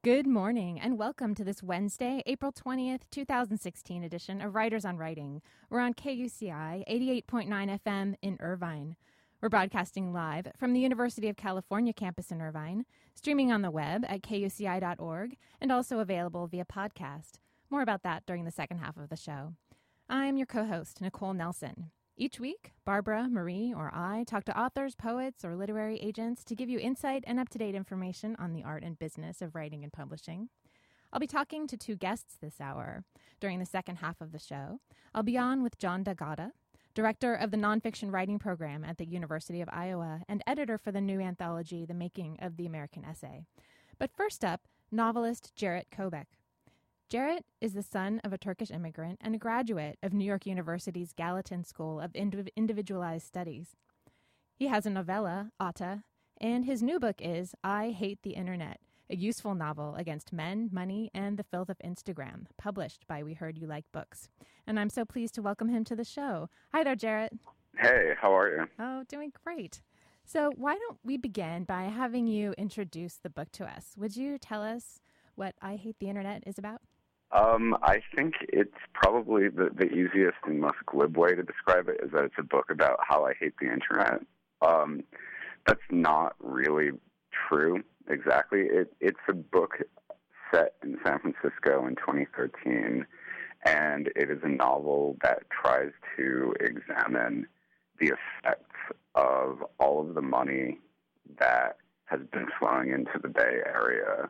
Good morning and welcome to this Wednesday, April 20th, 2016 edition of Writers on Writing. We're on KUCI 88.9 FM in Irvine. We're broadcasting live from the University of California campus in Irvine, streaming on the web at kuci.org, and also available via podcast. More about that during the second half of the show. I'm your co-host, Nicole Nelson. Each week, Barbara, Marie, or I talk to authors, poets, or literary agents to give you insight and up-to-date information on the art and business of writing and publishing. I'll be talking to two guests this hour. During the second half of the show, I'll be on with John D'Agata, director of the nonfiction writing program at the University of Iowa and editor for the new anthology, The Making of the American Essay. But first up, novelist Jarrett Kobek. Jarrett is the son of a Turkish immigrant and a graduate of New York University's Gallatin School of Individualized Studies. He has a novella, Atta, and his new book is I Hate the Internet, a useful novel against men, money, and the filth of Instagram, published by We Heard You Like Books. And I'm so pleased to welcome him to the show. Hi there, Jarrett. Hey, how are you? Oh, doing great. So why don't we begin by having you introduce the book to us? Would you tell us what I Hate the Internet is about? I think it's probably the easiest and most glib way to describe it is that it's a book about how I hate the internet. That's not really true exactly. It's a book set in San Francisco in 2013, and it is a novel that tries to examine the effects of all of the money that has been flowing into the Bay Area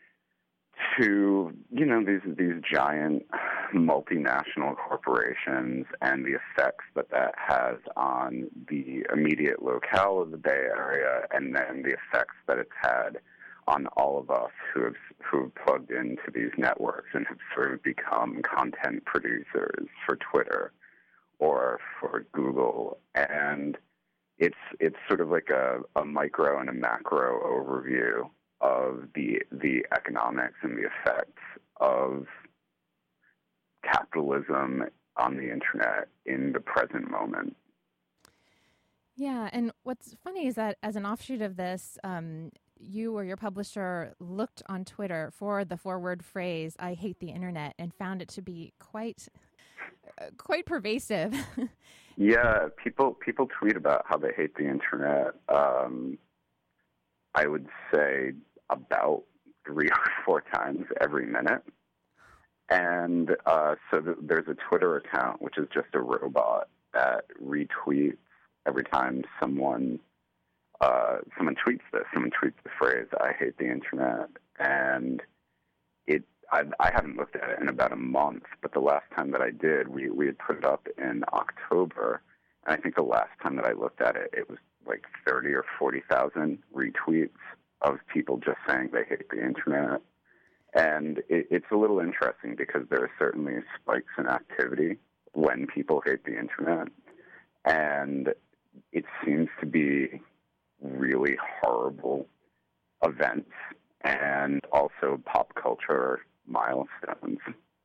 to, these giant multinational corporations and the effects that has on the immediate locale of the Bay Area, and then the effects that it's had on all of us who have plugged into these networks and have sort of become content producers for Twitter or for Google. And it's sort of like a micro and a macro overview of the economics and the effects of capitalism on the internet in the present moment. Yeah, and what's funny is that as an offshoot of this, you or your publisher looked on Twitter for the four-word phrase, I hate the internet, and found it to be quite pervasive. Yeah, people tweet about how they hate the internet. I would say about 3 or 4 times every minute. And there's a Twitter account, which is just a robot that retweets every time someone tweets this. Someone tweets the phrase, I hate the internet. And I haven't looked at it in about a month, but the last time that I did, we had put it up in October. And I think the last time that I looked at it, it was like 30 or 40,000 retweets of people just saying they hate the internet. And it's a little interesting because there are certainly spikes in activity when people hate the internet. And it seems to be really horrible events and also pop culture milestones.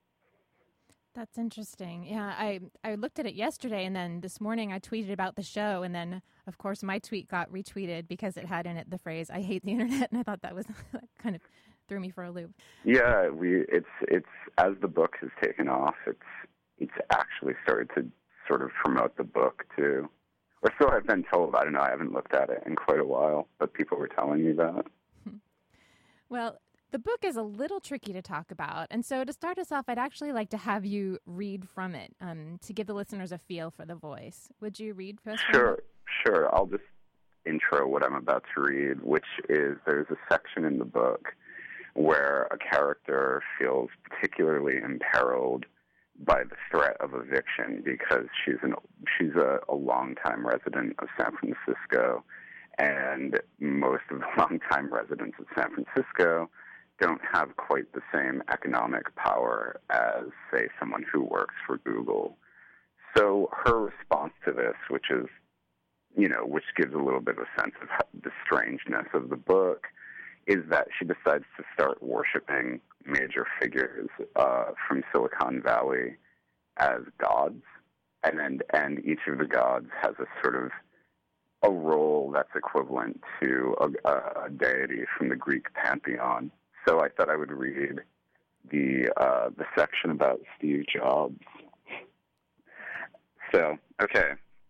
That's interesting. Yeah, I looked at it yesterday, and then this morning I tweeted about the show, and then, of course, my tweet got retweeted because it had in it the phrase, I hate the internet, and I thought that was kind of threw me for a loop. Yeah, it's as the book has taken off, it's actually started to sort of promote the book, too. Or so I've been told. I don't know, I haven't looked at it in quite a while, but people were telling me that. Well, the book is a little tricky to talk about, and so to start us off, I'd actually like to have you read from it to give the listeners a feel for the voice. Would you read for us? Sure. I'll just intro what I'm about to read, which is there's a section in the book where a character feels particularly imperiled by the threat of eviction because she's a longtime resident of San Francisco, and most of the longtime residents of San Francisco don't have quite the same economic power as, say, someone who works for Google. So her response to this, which gives a little bit of a sense of the strangeness of the book, is that she decides to start worshiping major figures from Silicon Valley as gods, and each of the gods has a sort of a role that's equivalent to a deity from the Greek pantheon. So I thought I would read the section about Steve Jobs. So, okay.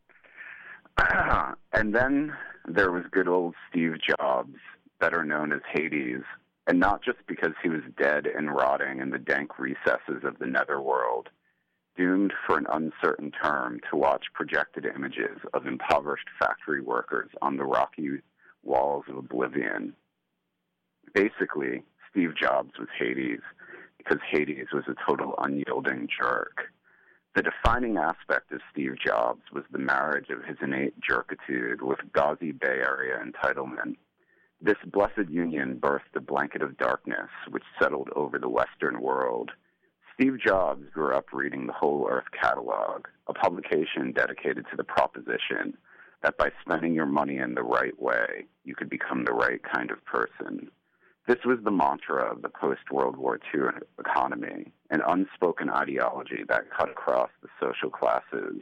And then there was good old Steve Jobs, better known as Hades, and not just because he was dead and rotting in the dank recesses of the netherworld, doomed for an uncertain term to watch projected images of impoverished factory workers on the rocky walls of oblivion. Basically, Steve Jobs was Hades because Hades was a total unyielding jerk. The defining aspect of Steve Jobs was the marriage of his innate jerkitude with gauzy Bay Area entitlement. This blessed union birthed a blanket of darkness which settled over the Western world. Steve Jobs grew up reading the Whole Earth Catalog, a publication dedicated to the proposition that by spending your money in the right way, you could become the right kind of person. This was the mantra of the post-World War II economy, an unspoken ideology that cut across the social classes.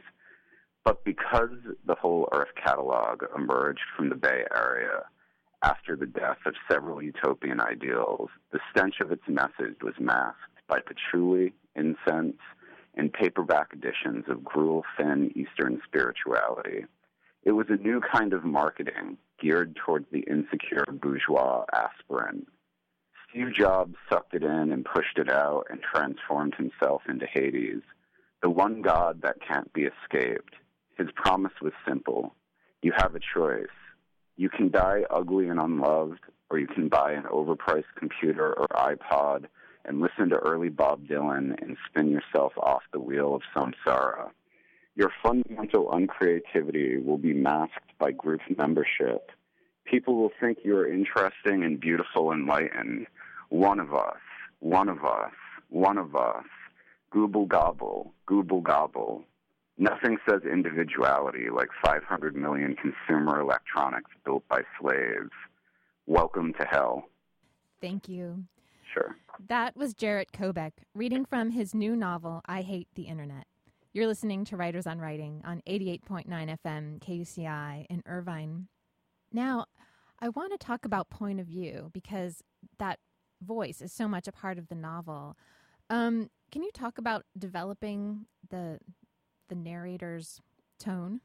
But because the Whole Earth Catalog emerged from the Bay Area after the death of several utopian ideals, the stench of its message was masked by patchouli, incense, and paperback editions of gruel-thin Eastern spirituality. It was a new kind of marketing geared towards the insecure bourgeois aspirant. Steve Jobs sucked it in and pushed it out and transformed himself into Hades, the one god that can't be escaped. His promise was simple. You have a choice. You can die ugly and unloved, or you can buy an overpriced computer or iPod and listen to early Bob Dylan and spin yourself off the wheel of samsara. Your fundamental uncreativity will be masked by group membership. People will think you are interesting and beautiful and enlightened. One of us, one of us, one of us. Gooble gobble, gooble gobble. Nothing says individuality like 500 million consumer electronics built by slaves. Welcome to hell. Thank you. Sure. That was Jarrett Kobek reading from his new novel, I Hate the Internet. You're listening to Writers on Writing on 88.9 FM KUCI in Irvine. Now, I want to talk about point of view because that voice is so much a part of the novel. Can you talk about developing the narrator's tone?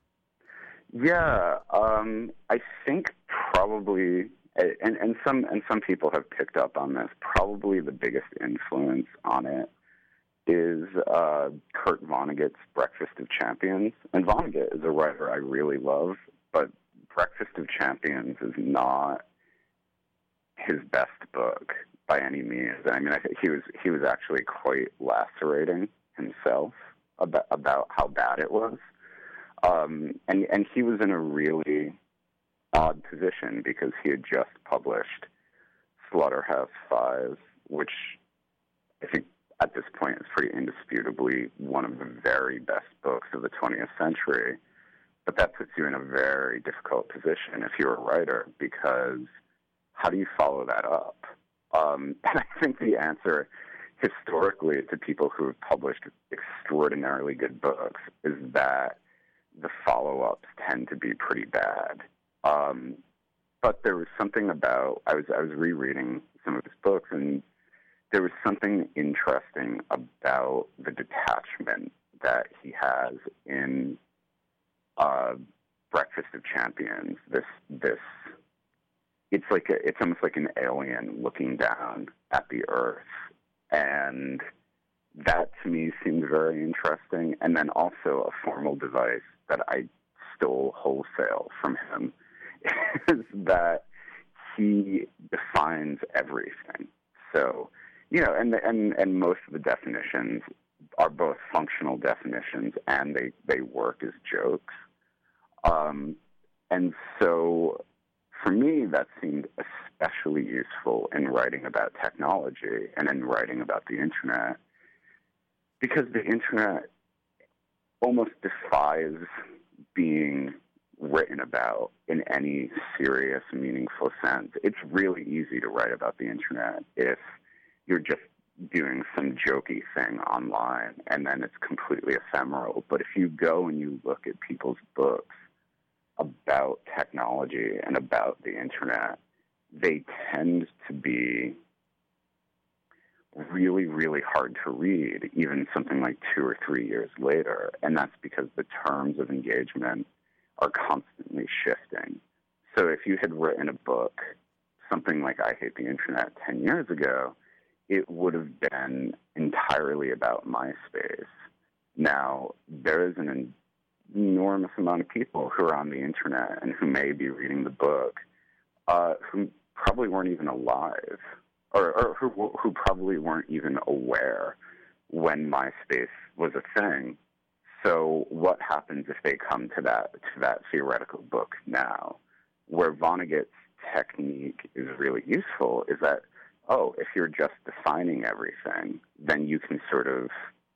Yeah, I think probably, and some people have picked up on this. Probably the biggest influence on it is Kurt Vonnegut's Breakfast of Champions. And Vonnegut is a writer I really love, but Breakfast of Champions is not his best book by any means. I mean, I think he was actually quite lacerating himself about how bad it was. And he was in a really odd position because he had just published Slaughterhouse-Five, which I think at this point is pretty indisputably one of the very best books of the 20th century. But that puts you in a very difficult position if you're a writer, because how do you follow that up? And I think the answer historically to people who have published extraordinarily good books is that the follow-ups tend to be pretty bad. But there was something about, I was rereading some of his books, and there was something interesting about the detachment that he has in Breakfast of Champions. It's almost like an alien looking down at the earth, and that to me seemed very interesting. And then also a formal device that I stole wholesale from him is that he defines everything. So, and most of the definitions are both functional definitions and they work as jokes. And so for me, that seemed especially useful in writing about technology and in writing about the internet, because the internet almost defies being written about in any serious, meaningful sense. It's really easy to write about the internet if you're just doing some jokey thing online, and then it's completely ephemeral. But if you go and you look at people's books about technology and about the internet, they tend to be really, really hard to read, even something like 2 or 3 years later. And that's because the terms of engagement are constantly shifting. So if you had written a book, something like I Hate the Internet 10 years ago, it would have been entirely about MySpace. Now, there is an enormous amount of people who are on the internet and who may be reading the book who probably weren't even alive, or who probably weren't even aware when MySpace was a thing. So what happens if they come to that theoretical book now? Where Vonnegut's technique is really useful is that, if you're just defining everything, then you can sort of,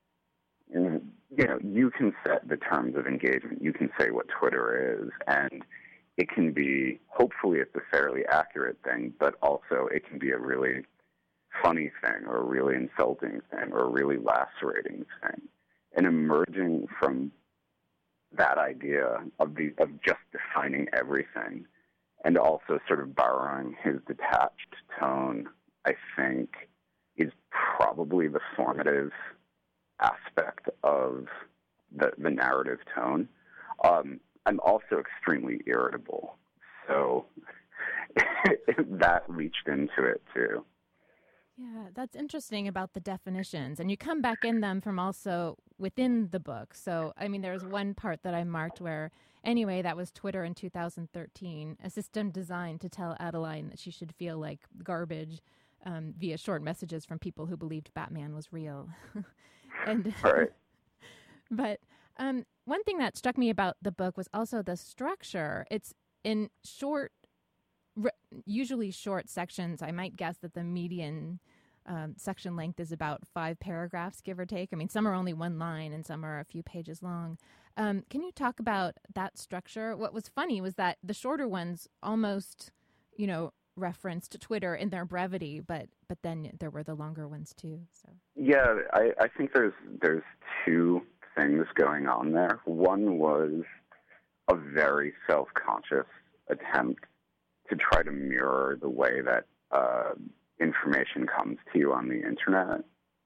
you can set the terms of engagement. You can say what Twitter is, and it can be, hopefully it's a fairly accurate thing, but also it can be a really funny thing or a really insulting thing or a really lacerating thing. And emerging from that idea of just defining everything and also sort of borrowing his detached tone, I think, is probably the formative aspect of the narrative tone. I'm also extremely irritable, so that reached into it too. Yeah, that's interesting about the definitions. And you come back in them from also within the book. So, I mean, there's one part that I marked where, anyway, that was Twitter in 2013, a system designed to tell Adeline that she should feel like garbage via short messages from people who believed Batman was real. And right. But one thing that struck me about the book was also the structure. It's in short, usually short sections. I might guess that the median section length is about 5 paragraphs, give or take. I mean, some are only one line and some are a few pages long. Can you talk about that structure? What was funny was that the shorter ones almost, referenced Twitter in their brevity, but then there were the longer ones too. So yeah, I think there's 2 things going on there. One was a very self-conscious attempt to try to mirror the way that information comes to you on the internet,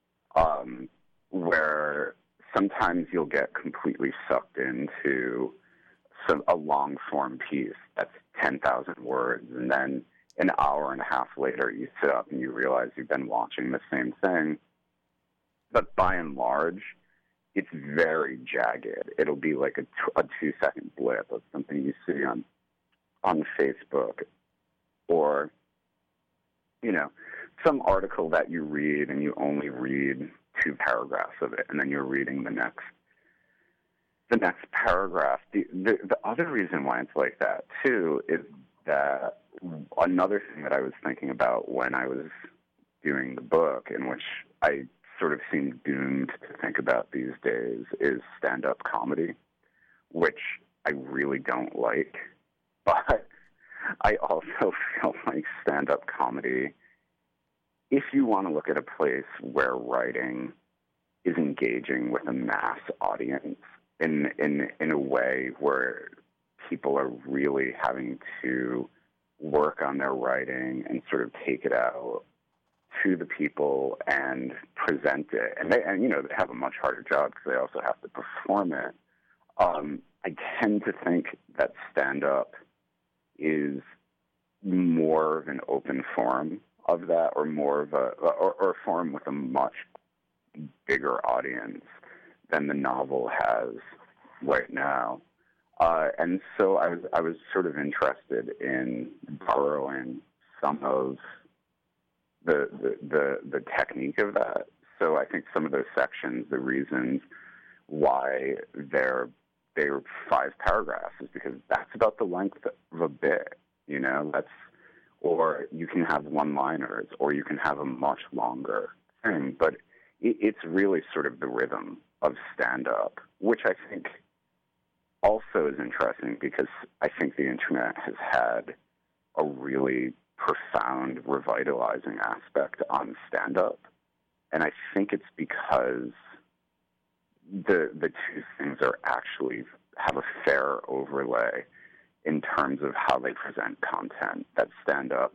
where sometimes you'll get completely sucked into a long-form piece that's 10,000 words, and then an hour and a half later you sit up and you realize you've been watching the same thing. But by and large, it's very jagged. It'll be like a 2-second blip of something you see on Facebook, or some article that you read and you only read 2 paragraphs of it, and then you're reading the next paragraph. The other reason why it's like that too is that another thing that I was thinking about when I was doing the book, in which I sort of seem doomed to think about these days, is stand-up comedy, which I really don't like. But I also feel like stand-up comedy, if you want to look at a place where writing is engaging with a mass audience in a way where people are really having to work on their writing and sort of take it out to the people and present it, and they have a much harder job because they also have to perform it. I tend to think that stand-up is more of an open forum of that, or more of or a forum with a much bigger audience than the novel has right now. And so I was sort of interested in borrowing some of the technique of that. So I think some of those sections, the reasons why they're 5 paragraphs is because that's about the length of a bit, or you can have one-liners, or you can have a much longer thing. But it's really sort of the rhythm of stand-up, which I think also is interesting, because I think the internet has had a really profound revitalizing aspect on stand-up. And I think it's because the 2 things are actually have a fair overlay in terms of how they present content. That stand-up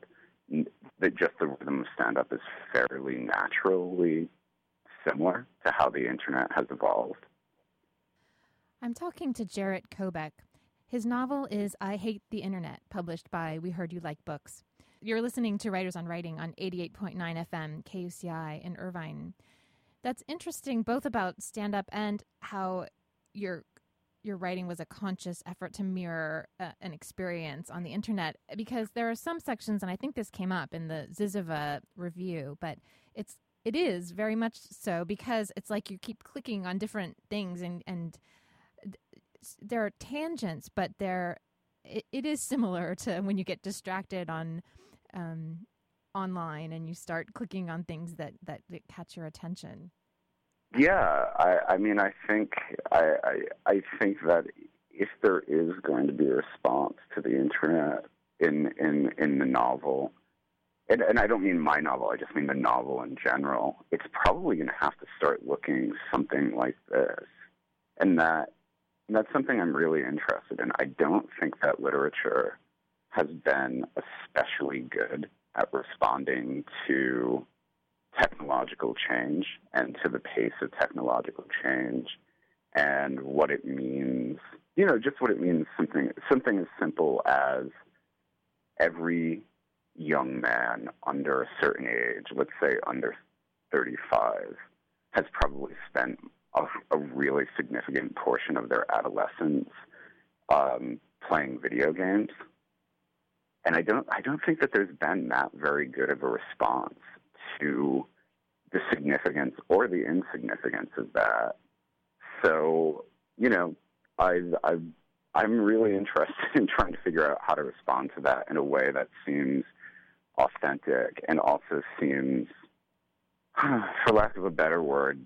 that just the rhythm of stand-up is fairly naturally similar to how the internet has evolved. I'm talking to Jarrett Kobek. His novel is I Hate the Internet, published by We Heard You Like Books. You're listening to Writers on Writing on 88.9 FM KUCI in Irvine. That's interesting, both about stand-up and how your writing was a conscious effort to mirror an experience on the internet, because there are some sections, and I think this came up in the Zizova review, but it is very much so, because it's like you keep clicking on different things and there are tangents, but it is similar to when you get distracted on online and you start clicking on things that catch your attention. Yeah, I mean, I think that if there is going to be a response to the internet in the novel, and I don't mean my novel, I just mean the novel in general, it's probably going to have to start looking something like this, and that's something I'm really interested in. I don't think that literature has been especially good at responding to technological change and to the pace of technological change and what it means, just what it means, something as simple as every young man under a certain age, let's say under 35, has probably spent a really significant portion of their adolescence playing video games. And I don't think that there's been that very good of a response to the significance or the insignificance of that. So, I'm really interested in trying to figure out how to respond to that in a way that seems authentic and also seems, for lack of a better word,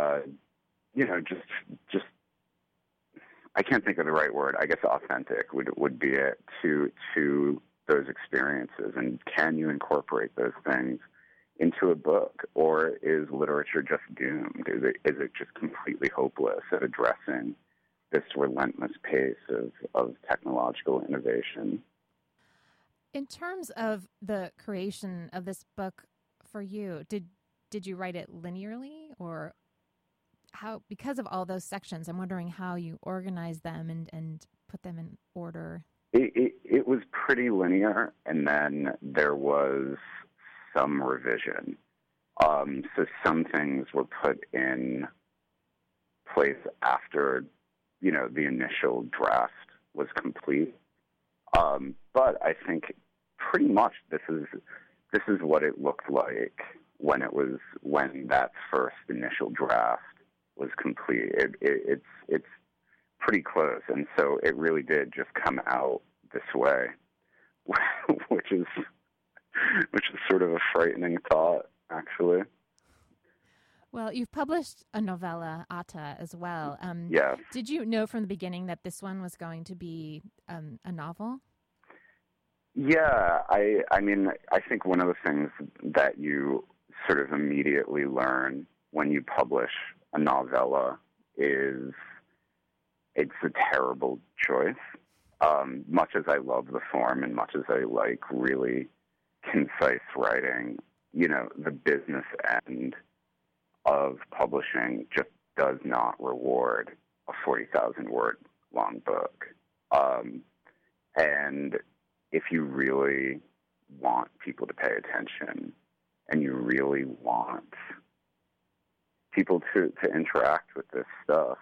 just I can't think of the right word. I guess authentic would be it to those experiences. And can you incorporate those things into a book, or is literature just doomed? Is it just completely hopeless at addressing this relentless pace of technological innovation? In terms of the creation of this book for you, did you write it linearly, or how, because of all those sections, I'm wondering how you organize them and put them in order? It was pretty linear, and then there was some revision. So some things were put in place after, the initial draft was complete. But I think pretty much this is what it looked like when that first initial draft was complete. It's pretty close, and so it really did just come out this way, which is sort of a frightening thought, actually. Well, you've published a novella, Atta, as well. Yes. Did you know from the beginning that this one was going to be a novel? Yeah, I mean, I think one of the things that you sort of immediately learn when you publish a novella is it's a terrible choice. Much as I love the form and much as I like really concise writing, the business end of publishing just does not reward a 40,000 word long book. And if you really want people to pay attention and you really want people to interact with this stuff,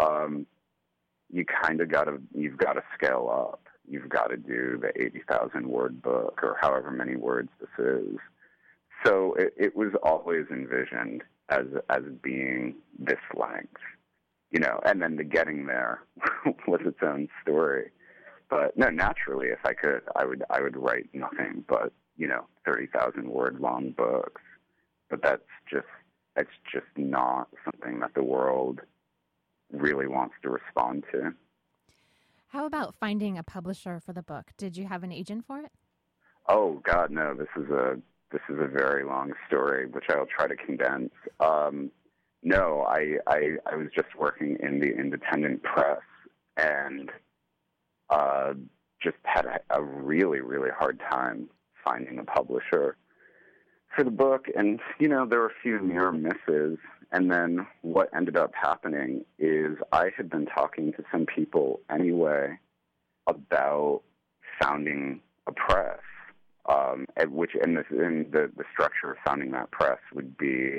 you've got to scale up. You've got to do the 80,000 word book or however many words this is. So it was always envisioned as being this length, and then the getting there was its own story. But no, naturally, if I could, I would write nothing but 30,000 word long books. But that's just not something that the world really wants to respond to. How about finding a publisher for the book? Did you have an agent for it? Oh God, no. This is a very long story, which I'll try to condense. No, I was just working in the independent press and just had a really, really hard time finding a publisher for the book. And, you know, there were a few near misses. And then what ended up happening is I had been talking to some people anyway about founding a press, at which in the structure of founding that press would be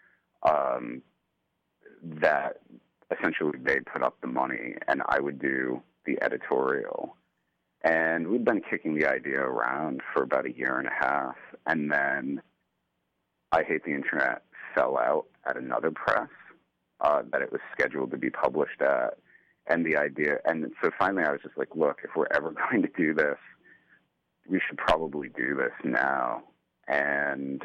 that essentially they put up the money and I would do the editorial. And we'd been kicking the idea around for about a year and a half, and then I Hate the Internet fell out at another press that it was scheduled to be published at. And the idea, and so finally I was just like, look, if we're ever going to do this, we should probably do this now. And,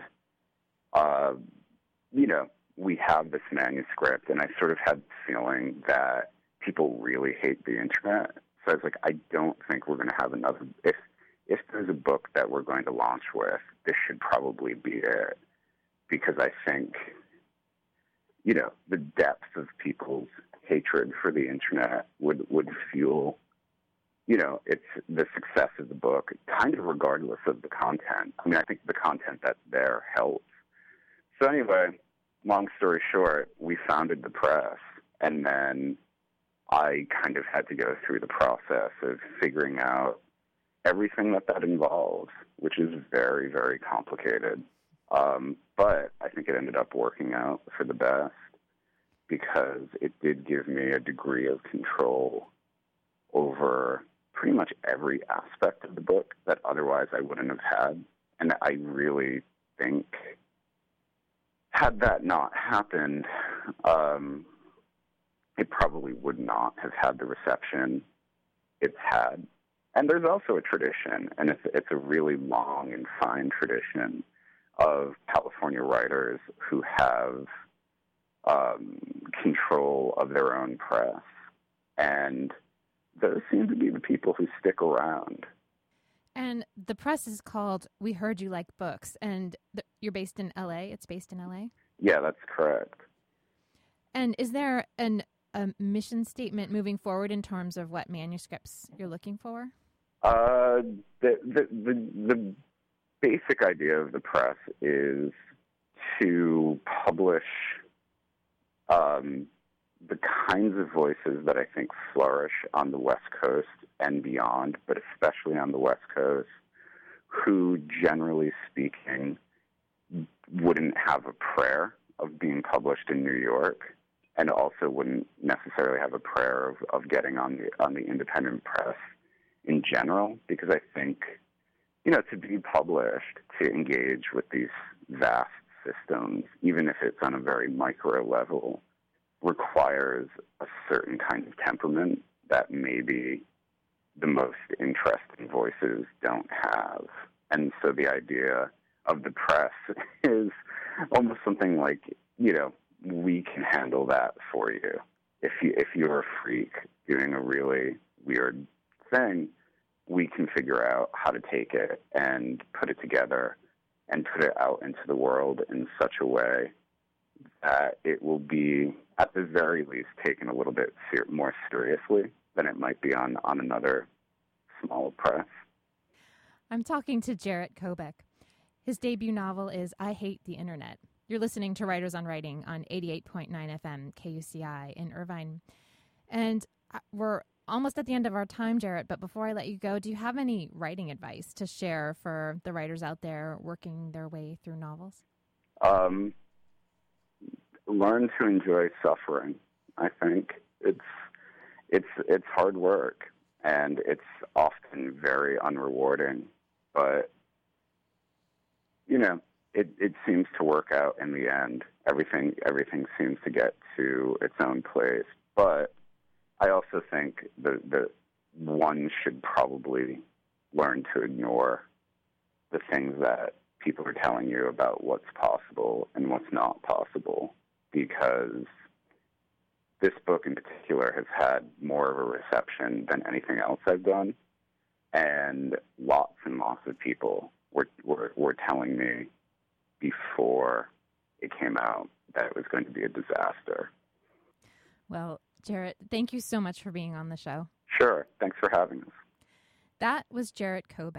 you know, we have this manuscript, and I sort of had the feeling that people really hate the Internet. So I was like, I don't think we're going to have another, if there's a book that we're going to launch with, this should probably be it. Because I think, you know, the depth of people's hatred for the Internet would fuel, you know, it's the success of the book, kind of regardless of the content. I mean, I think the content that's there helps. So anyway, long story short, we founded the press, and then I kind of had to go through the process of figuring out everything that involves, which is very, very complicated. But I think it ended up working out for the best because it did give me a degree of control over pretty much every aspect of the book that otherwise I wouldn't have had. And I really think had that not happened, it probably would not have had the reception it's had. And there's also a tradition, and it's a really long and fine tradition of California writers who have control of their own press. And those seem to be the people who stick around. And the press is called We Heard You Like Books, and you're based in L.A.? It's based in L.A.? Yeah, that's correct. And is there a mission statement moving forward in terms of what manuscripts you're looking for? The basic idea of the press is to publish the kinds of voices that I think flourish on the West Coast and beyond, but especially on the West Coast, who, generally speaking, wouldn't have a prayer of being published in New York, and also wouldn't necessarily have a prayer of getting on the independent press in general, because I think, you know, to be published, to engage with these vast systems, even if it's on a very micro level, requires a certain kind of temperament that maybe the most interesting voices don't have. And so the idea of the press is almost something like, you know, we can handle that for you. If you're a freak doing a really weird thing, we can figure out how to take it and put it together and put it out into the world in such a way that it will be, at the very least, taken a little bit more seriously than it might be on another small press. I'm talking to Jarrett Kobek. His debut novel is I Hate the Internet. You're listening to Writers on Writing on 88.9 FM KUCI in Irvine. And we're almost at the end of our time, Jarrett, but before I let you go, do you have any writing advice to share for the writers out there working their way through novels? Learn to enjoy suffering. I think it's hard work, and it's often very unrewarding, but you know, it seems to work out in the end. Everything seems to get to its own place, but I also think that one should probably learn to ignore the things that people are telling you about what's possible and what's not possible, because this book in particular has had more of a reception than anything else I've done, and lots of people were telling me before it came out that it was going to be a disaster. Well, Jarrett, thank you so much for being on the show. Sure. Thanks for having us. That was Jarrett Kobek.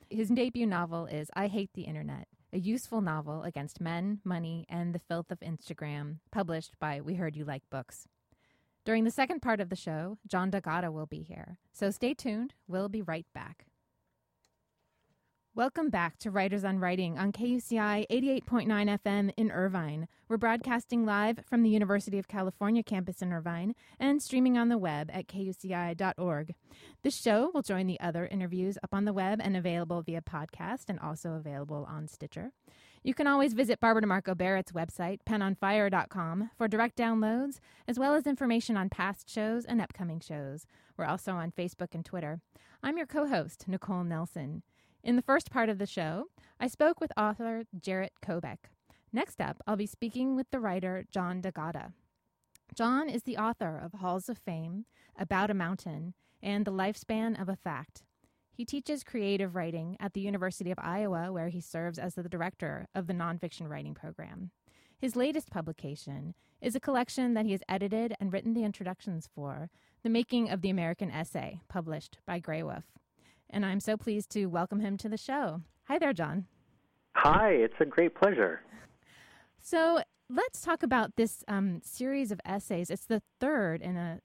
His debut novel is I Hate the Internet, a useful novel against men, money, and the filth of Instagram, published by We Heard You Like Books. During the second part of the show, John D'Agata will be here, so stay tuned. We'll be right back. Welcome back to Writers on Writing on KUCI 88.9 FM in Irvine. We're broadcasting live from the University of California campus in Irvine and streaming on the web at kuci.org. This show will join the other interviews up on the web and available via podcast and also available on Stitcher. You can always visit Barbara DeMarco Barrett's website, penonfire.com, for direct downloads, as well as information on past shows and upcoming shows. We're also on Facebook and Twitter. I'm your co-host, Nicole Nelson. In the first part of the show, I spoke with author Jarrett Kobek. Next up, I'll be speaking with the writer John D'Agata. John is the author of Halls of Fame, About a Mountain, and The Lifespan of a Fact. He teaches creative writing at the University of Iowa, where he serves as the director of the nonfiction writing program. His latest publication is a collection that he has edited and written the introductions for, The Making of the American Essay, published by Graywolf. And I'm so pleased to welcome him to the show. Hi there, John. Hi, it's a great pleasure. So let's talk about this series of essays. It's the third in a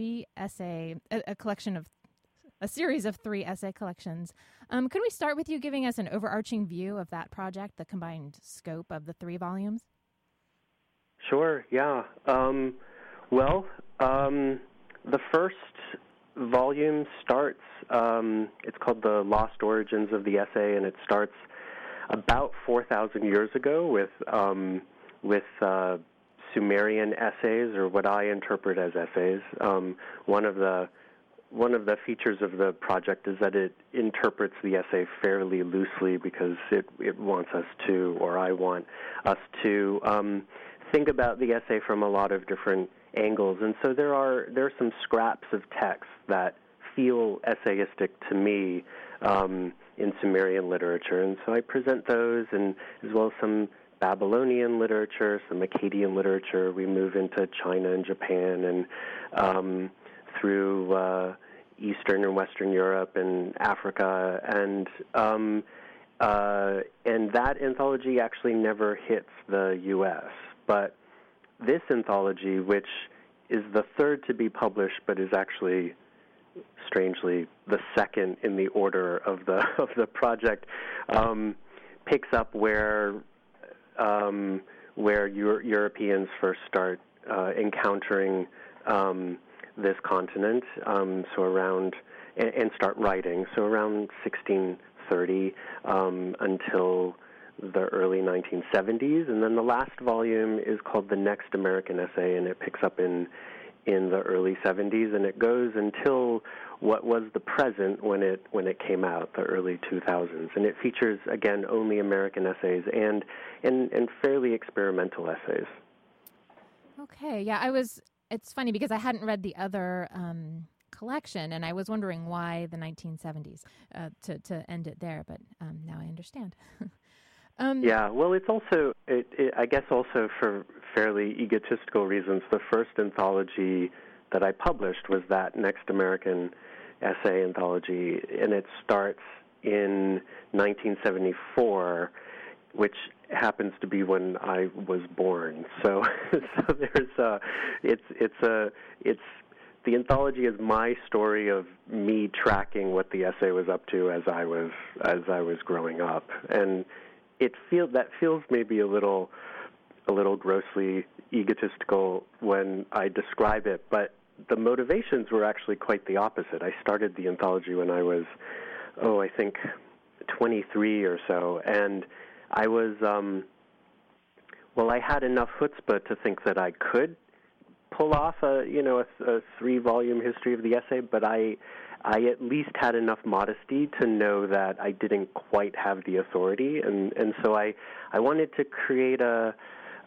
series of three essay collections. Could we start with you giving us an overarching view of that project, the combined scope of the 3 volumes? Sure, yeah. The first volume starts, it's called The Lost Origins of the Essay, and it starts about 4,000 years ago with Sumerian essays, or what I interpret as essays. One of the features of the project is that it interprets the essay fairly loosely because it wants us to, or I want us to, think about the essay from a lot of different angles. And so there are some scraps of text that feel essayistic to me in Sumerian literature. And so I present those, and as well as some Babylonian literature, some Akkadian literature. We move into China and Japan and through Eastern and Western Europe and Africa. And that anthology actually never hits the U.S., but this anthology, which is the third to be published, but is actually, strangely, the second in the order of the project, picks up where Europeans first start encountering this continent. So around and start writing. So around 1630 until the early 1970s, and then the last volume is called The Next American Essay, and it picks up in the early 70s, and it goes until what was the present when it came out, the early 2000s, and it features again only American essays and fairly experimental essays. Okay, yeah, it's funny because I hadn't read the other collection, and I was wondering why the 1970s to end it there, but now I understand. Yeah, well, it's also, I guess also for fairly egotistical reasons, the first anthology that I published was that Next American Essay anthology, and it starts in 1974, which happens to be when I was born. So there's the anthology is my story of me tracking what the essay was up to as I was growing up, and that feels maybe a little grossly egotistical when I describe it, but the motivations were actually quite the opposite. I started the anthology when I was, I think 23 or so, and I was, I had enough chutzpah to think that I could pull off a 3-volume history of the essay, but I at least had enough modesty to know that I didn't quite have the authority, and so I wanted to create a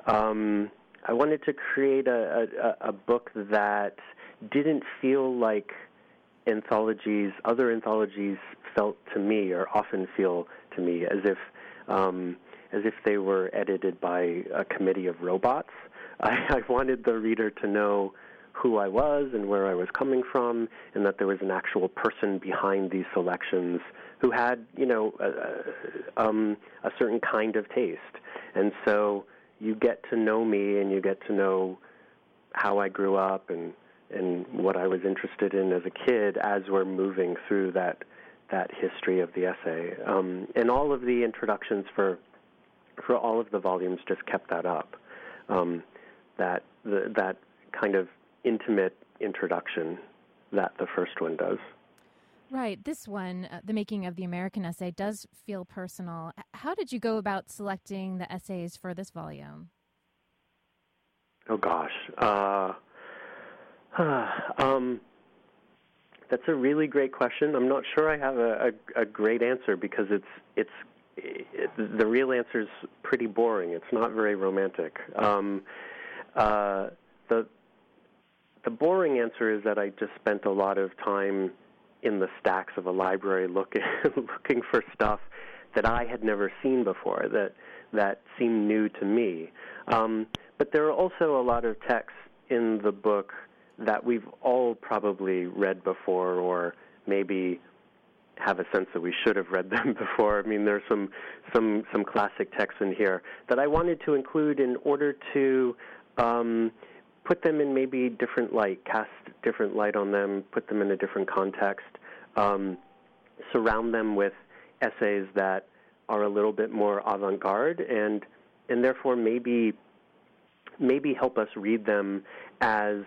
book that didn't feel like other anthologies felt to me, or often feel to me, as if they were edited by a committee of robots. I wanted the reader to know who I was and where I was coming from, and that there was an actual person behind these selections who had, a certain kind of taste. And so you get to know me, and you get to know how I grew up and what I was interested in as a kid as we're moving through that history of the essay. And all of the introductions for all of the volumes just kept that up, that kind of intimate introduction that the first one does. Right. This one, The Making of the American Essay, does feel personal. How did you go about selecting the essays for this volume? Oh, gosh. That's a really great question. I'm not sure I have a great answer, because the real answer is pretty boring. It's not very romantic. The boring answer is that I just spent a lot of time in the stacks of a library looking for stuff that I had never seen before, that seemed new to me. But there are also a lot of texts in the book that we've all probably read before, or maybe have a sense that we should have read them before. I mean, there's some classic texts in here that I wanted to include in order to put them in maybe different light, cast different light on them, put them in a different context, surround them with essays that are a little bit more avant-garde, and therefore maybe help us read them as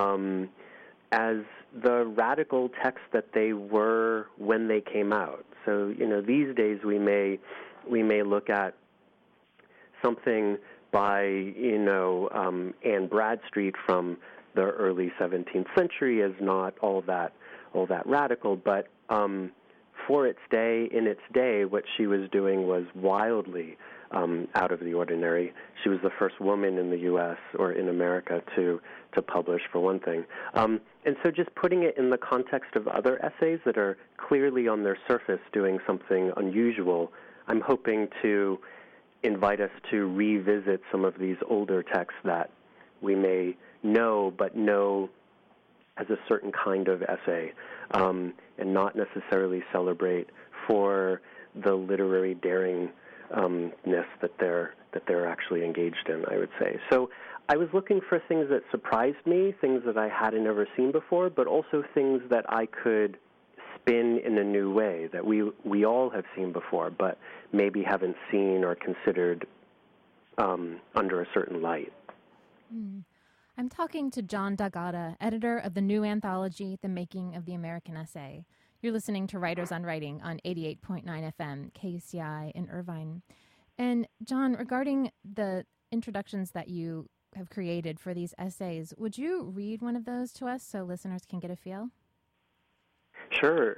the radical text that they were when they came out. So, these days we may look at something by, Anne Bradstreet from the early 17th century as not all that radical, but for its day, in its day, what she was doing was wildly out of the ordinary. She was the first woman in the U.S. or in America to publish, for one thing. And so just putting it in the context of other essays that are clearly on their surface doing something unusual, I'm hoping to invite us to revisit some of these older texts that we may know, but know as a certain kind of essay, and not necessarily celebrate for the literary daringness that they're actually engaged in, I would say. So I was looking for things that surprised me, things that I hadn't ever seen before, but also things that I could spin in a new way, that we all have seen before, but maybe haven't seen or considered under a certain light. I'm talking to John D'Agata, editor of the new anthology, The Making of the American Essay. You're listening to Writers on Writing on 88.9 FM, KUCI in Irvine. And John, regarding the introductions that you have created for these essays, would you read one of those to us so listeners can get a feel? Sure.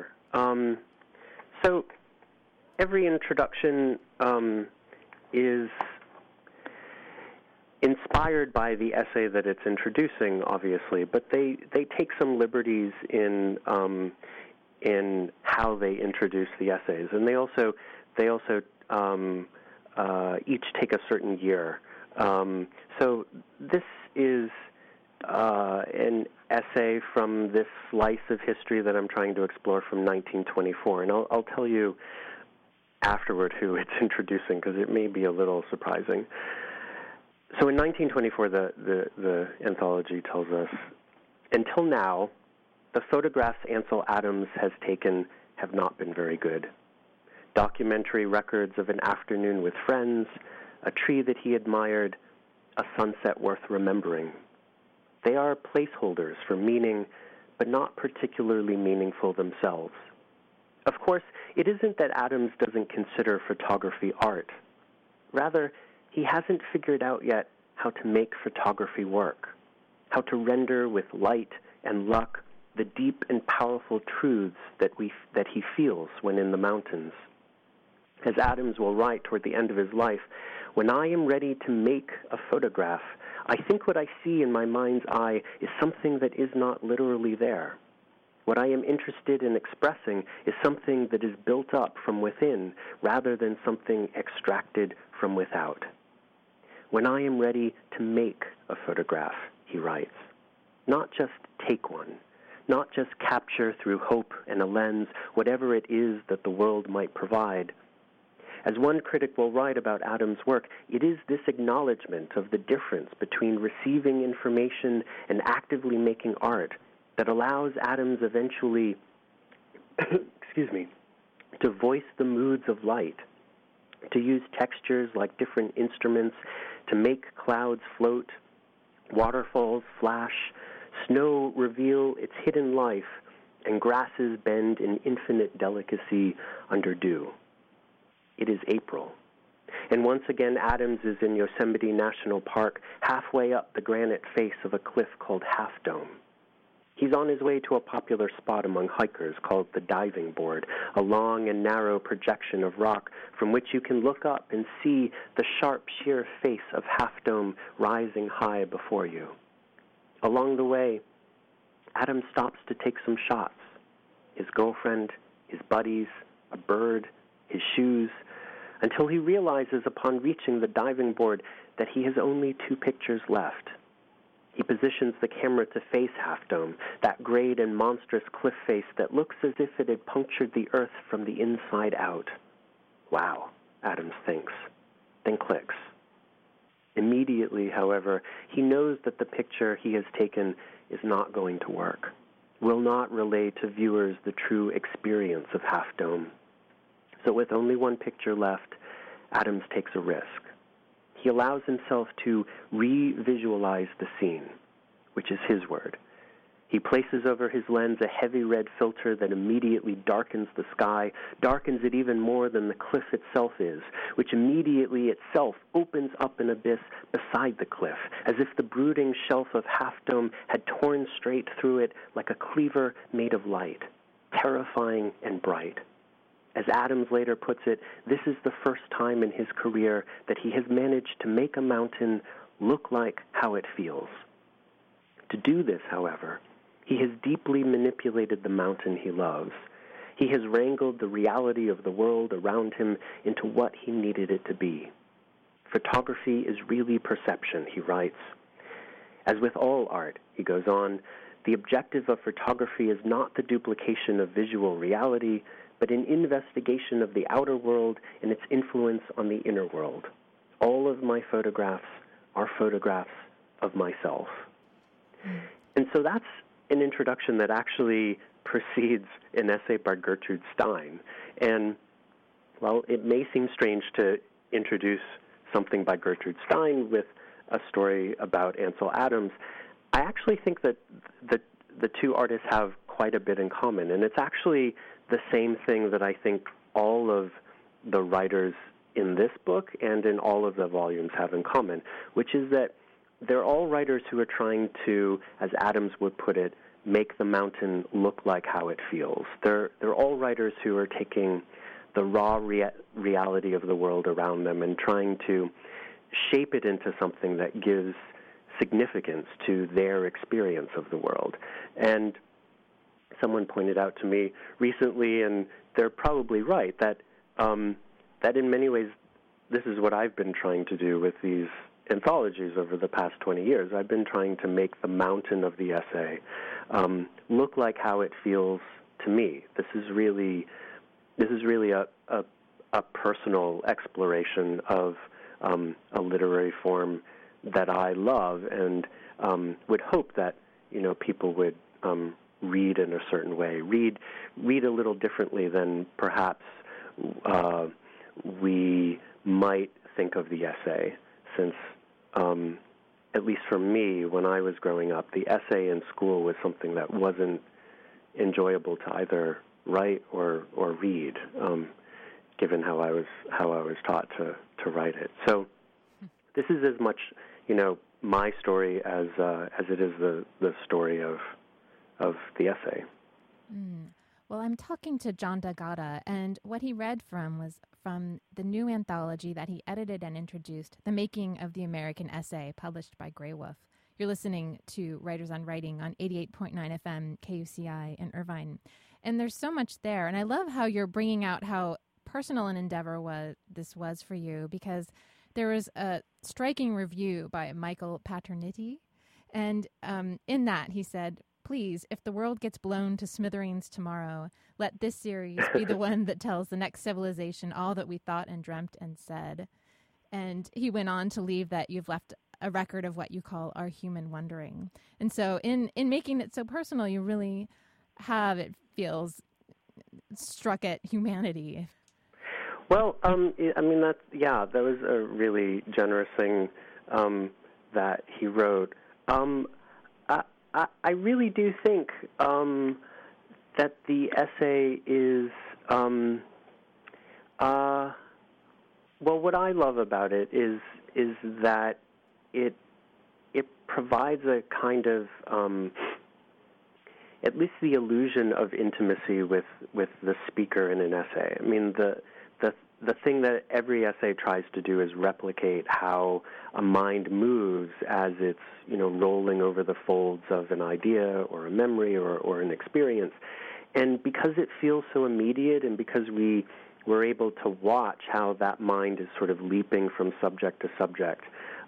So every introduction is inspired by the essay that it's introducing, obviously, but they take some liberties in how they introduce the essays, and they also each take a certain year. So this is an essay from this slice of history that I'm trying to explore from 1924, and I'll tell you afterward who it's introducing, because it may be a little surprising. So in 1924, the anthology tells us, until now, the photographs Ansel Adams has taken have not been very good. Documentary records of an afternoon with friends, a tree that he admired, a sunset worth remembering. They are placeholders for meaning, but not particularly meaningful themselves. Of course, it isn't that Adams doesn't consider photography art. Rather, he hasn't figured out yet how to make photography work, how to render with light and luck the deep and powerful truths that he feels when in the mountains. As Adams will write toward the end of his life, when I am ready to make a photograph, I think what I see in my mind's eye is something that is not literally there. What I am interested in expressing is something that is built up from within rather than something extracted from without. When I am ready to make a photograph, he writes. not just take one, not just capture through hope and a lens whatever it is that the world might provide. As one critic will write about Adams' work, it is this acknowledgement of the difference between receiving information and actively making art that allows Adams eventually, to voice the moods of light, to use textures like different instruments to make clouds float, waterfalls flash, snow reveal its hidden life, and grasses bend in infinite delicacy under dew. It is April, and once again Adams is in Yosemite National Park, halfway up the granite face of a cliff called Half Dome. He's on his way to a popular spot among hikers called the Diving Board, a long and narrow projection of rock from which you can look up and see the sharp, sheer face of Half Dome rising high before you. Along the way, Adam stops to take some shots. His girlfriend, his buddies, a bird, his shoes, until he realizes upon reaching the diving board that he has only 2 pictures left. He positions the camera to face Half Dome, that grayed and monstrous cliff face that looks as if it had punctured the earth from the inside out. Wow, Adams thinks, then clicks. Immediately, however, he knows that the picture he has taken is not going to work, will not relay to viewers the true experience of Half Dome. So with only 1 picture left, Adams takes a risk. He allows himself to re-visualize the scene, which is his word. He places over his lens a heavy red filter that immediately darkens the sky, darkens it even more than the cliff itself is, which immediately itself opens up an abyss beside the cliff, as if the brooding shelf of Half Dome had torn straight through it like a cleaver made of light, terrifying and bright. As Adams later puts it, this is the first time in his career that he has managed to make a mountain look like how it feels. To do this, however, he has deeply manipulated the mountain he loves. He has wrangled the reality of the world around him into what he needed it to be. Photography is really perception, he writes. As with all art, he goes on, the objective of photography is not the duplication of visual reality, but an investigation of the outer world and its influence on the inner world. All of my photographs are photographs of myself. And so that's an introduction that actually precedes an essay by Gertrude Stein. And, well, it may seem strange to introduce something by Gertrude Stein with a story about Ansel Adams. I actually think that the 2 artists have quite a bit in common, and it's actually the same thing that I think all of the writers in this book and in all of the volumes have in common, which is that they're all writers who are trying to, as Adams would put it, make the mountain look like how it feels. They're all writers who are taking the raw reality of the world around them and trying to shape it into something that gives significance to their experience of the world. And someone pointed out to me recently, and they're probably right, that that in many ways this is what I've been trying to do with these anthologies over the past 20 years. I've been trying to make the mountain of the essay look like how it feels to me. This is really a personal exploration of a literary form that I love and would hope that people would read in a certain way, read a little differently than perhaps we might think of the essay, since at least for me, when I was growing up, the essay in school was something that wasn't enjoyable to either write or read, given how I was taught to write it. So this is as much my story as it is the story of the essay. Well, I'm talking to John D'Agata, and what he read from was from the new anthology that he edited and introduced, The Making of the American Essay, published by Grey Wolf. You're listening to Writers on Writing on 88.9 FM KUCI in Irvine. And there's so much there, and I love how you're bringing out how personal an endeavor this was for you, because there was a striking review by Michael Paterniti, And in that, he said, "Please, if the world gets blown to smithereens tomorrow, let this series be the one that tells the next civilization all that we thought and dreamt and said." And he went on to leave that you've left a record of what you call our human wondering. And so in making it so personal, you really have, it feels, struck at humanity. Well, I mean, that was a really generous thing that he wrote. I really do think that the essay is, well, what I love about it is that it provides a kind of, at least the illusion of intimacy with the speaker in an essay. I mean, the thing that every essay tries to do is replicate how a mind moves as it's, rolling over the folds of an idea or a memory or an experience. And because it feels so immediate, and because we're able to watch how that mind is sort of leaping from subject to subject,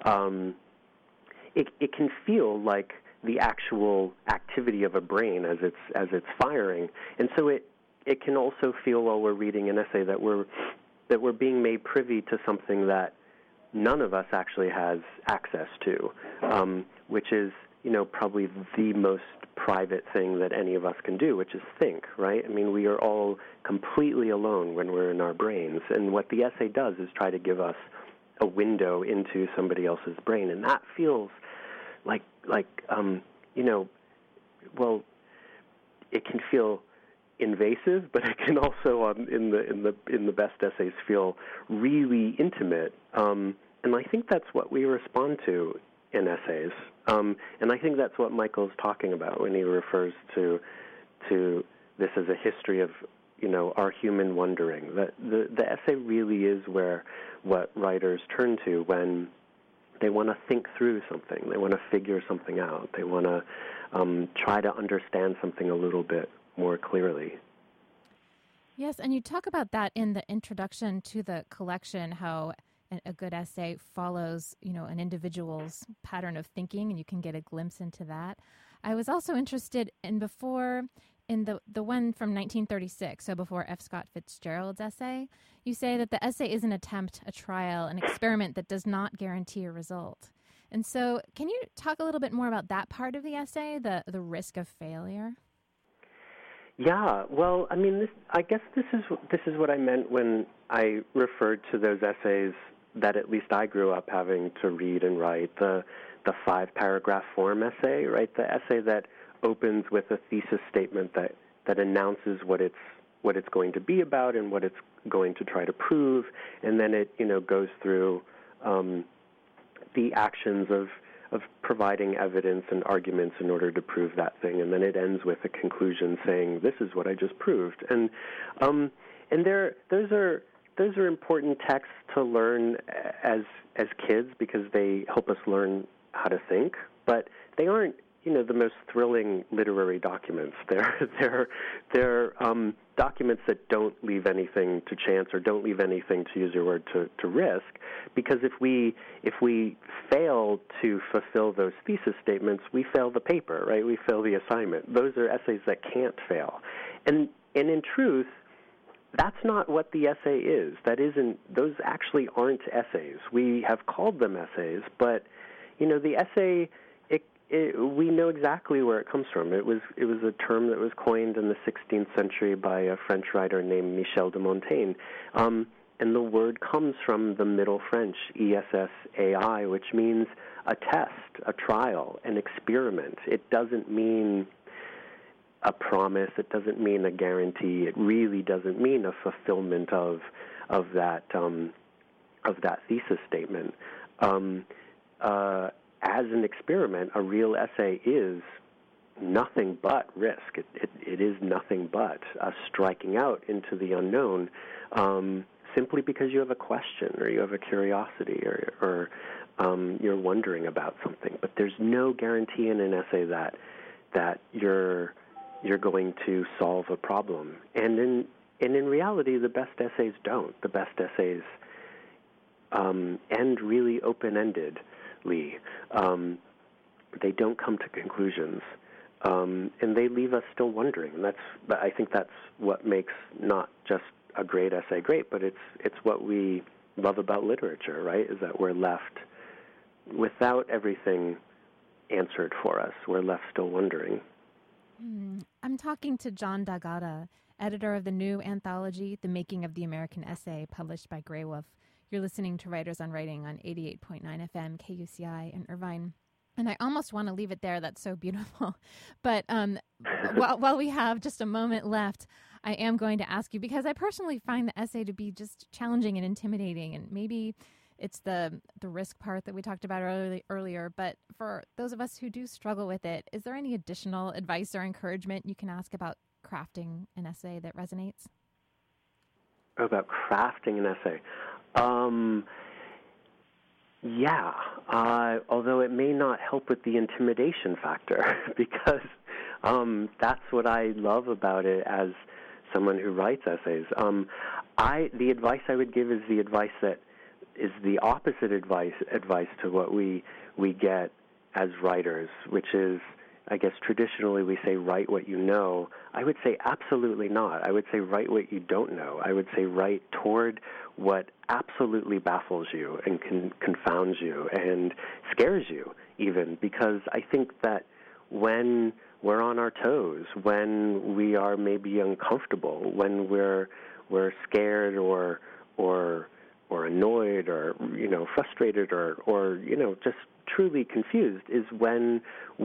it can feel like the actual activity of a brain as it's firing. And so it can also feel, while we're reading an essay, that we're being made privy to something that none of us actually has access to, which is, probably the most private thing that any of us can do, which is think, right? I mean, we are all completely alone when we're in our brains, and what the essay does is try to give us a window into somebody else's brain, and that feels like well, it can feel invasive, but it can also, in the best essays, feel really intimate. And I think that's what we respond to in essays. And I think that's what Michael's talking about when he refers to this as a history of, our human wondering. The essay really is what writers turn to when they want to think through something. They want to figure something out. They want to try to understand something a little bit more clearly. Yes, and you talk about that in the introduction to the collection, how a good essay follows, an individual's pattern of thinking, and you can get a glimpse into that. I was also interested in the one from 1936, so before F. Scott Fitzgerald's essay. You say that the essay is an attempt, a trial, an experiment that does not guarantee a result. And so can you talk a little bit more about that part of the essay, the risk of failure? Yeah, well, I mean, I guess this is what I meant when I referred to those essays that at least I grew up having to read and write, the 5-paragraph form essay, right? The essay that opens with a thesis statement that announces what it's going to be about and what it's going to try to prove, and then it goes through the actions of providing evidence and arguments in order to prove that thing, and then it ends with a conclusion saying, "This is what I just proved." And those are important texts to learn as kids because they help us learn how to think, but they aren't the most thrilling literary documents. They're documents that don't leave anything to chance or don't leave anything, to use your word, to risk, because if we fail to fulfill those thesis statements, we fail the paper, right? We fail the assignment. Those are essays that can't fail. And in truth, that's not what the essay is. Those actually aren't essays. We have called them essays, but the essay, we know exactly where it comes from. It was a term that was coined in the 16th century by a French writer named Michel de Montaigne, and the word comes from the Middle French, ESSAI, which means a test, a trial, an experiment. It doesn't mean a promise. It doesn't mean a guarantee. It really doesn't mean a fulfillment of that thesis statement. As an experiment, a real essay is nothing but risk. It is nothing but striking out into the unknown simply because you have a question or you have a curiosity or you're wondering about something. But there's no guarantee in an essay that you're going to solve a problem. And in reality, the best essays don't. The best essays end really open-ended. they don't come to conclusions, and they leave us still wondering. And I think that's what makes not just a great essay great, but it's what we love about literature, right? Is that we're left without everything answered for us. We're left still wondering. I'm talking to John D'Agata, editor of the new anthology, The Making of the American Essay, published by Graywolf. You're listening to Writers on Writing on 88.9 FM, KUCI in Irvine. And I almost want to leave it there. That's so beautiful. But while we have just a moment left, I am going to ask you, because I personally find the essay to be just challenging and intimidating, and maybe it's the risk part that we talked about earlier. But for those of us who do struggle with it, is there any additional advice or encouragement you can ask about crafting an essay that resonates? About crafting an essay? Yeah, although it may not help with the intimidation factor, because that's what I love about it as someone who writes essays. The advice I would give is the advice that is the opposite advice to what we get as writers, which is, I guess traditionally we say write what you know. I would say absolutely not. I would say write what you don't know. I would say write toward what absolutely baffles you and confounds you and scares you even, because I think that when we're on our toes, when we are maybe uncomfortable, when we're scared or annoyed or frustrated or just truly confused, is when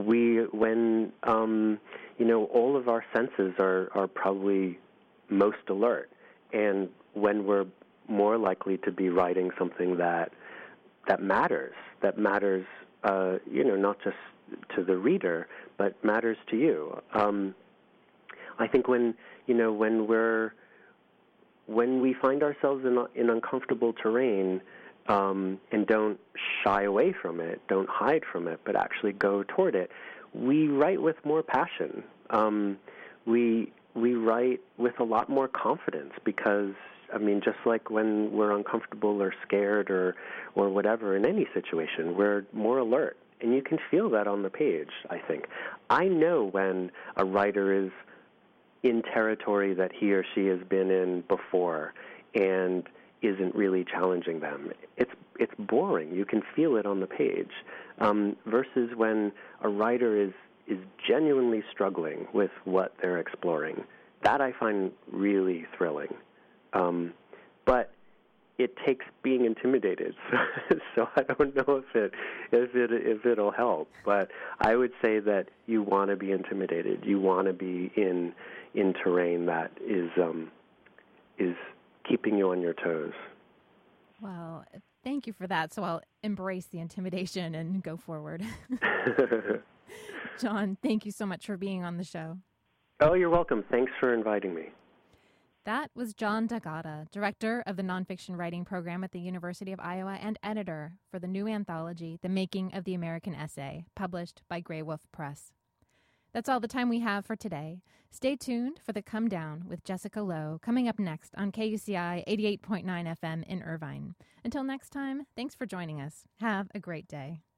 all of our senses are probably most alert, and when we're more likely to be writing something that matters not just to the reader but matters to you. I think when we find ourselves in uncomfortable terrain, and don't shy away from it, don't hide from it, but actually go toward it, we write with more passion. We write with a lot more confidence because, just like when we're uncomfortable or scared or whatever in any situation, we're more alert. And you can feel that on the page, I think. I know when a writer is in territory that he or she has been in before and isn't really challenging them. It's boring. You can feel it on the page. Versus when a writer is genuinely struggling with what they're exploring. That I find really thrilling. But it takes being intimidated, so I don't know if it'll help. But I would say that you want to be intimidated. You want to be in terrain that is keeping you on your toes. Well, thank you for that. So I'll embrace the intimidation and go forward. John, thank you so much for being on the show. Oh, you're welcome. Thanks for inviting me. That was John D'Agata, director of the nonfiction writing program at the University of Iowa and editor for the new anthology, The Making of the American Essay, published by Graywolf Press. That's all the time we have for today. Stay tuned for the Come Down with Jessica Lowe, coming up next on KUCI 88.9 FM in Irvine. Until next time, thanks for joining us. Have a great day.